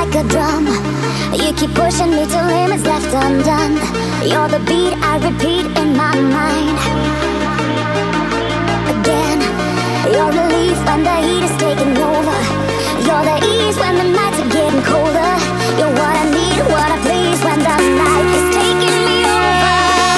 like a drum. You keep pushing me to limits left undone. You're the beat I repeat in my mind. Again, you're relief when the heat is taking over. You're the ease when the nights are getting colder. You're what I need, what I please when the night is taking me over.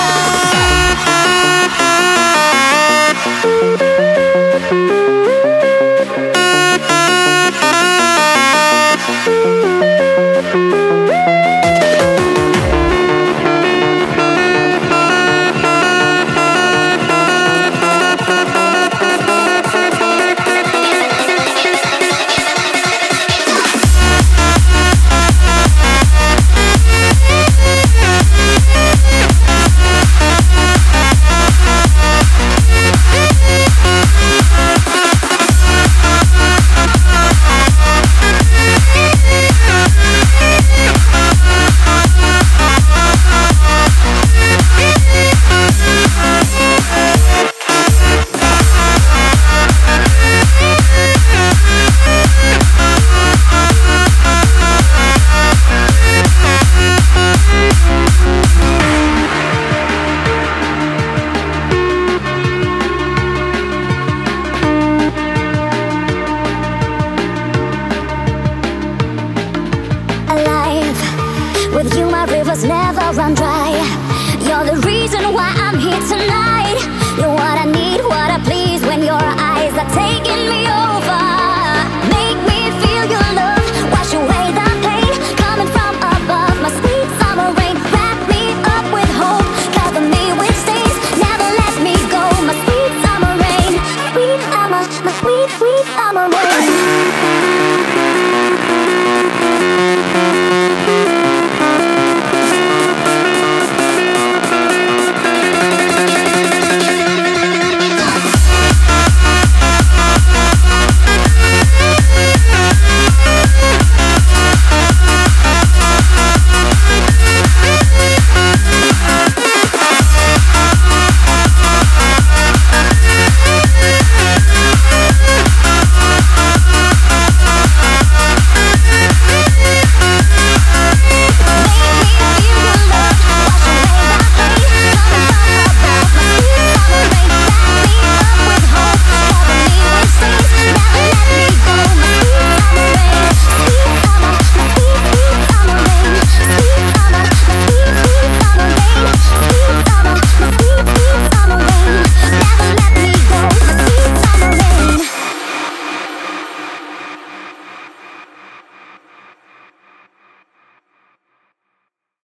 With you my rivers never run dry. You're the reason why I'm here tonight. You're what I need, what I please when your eyes are taking me over.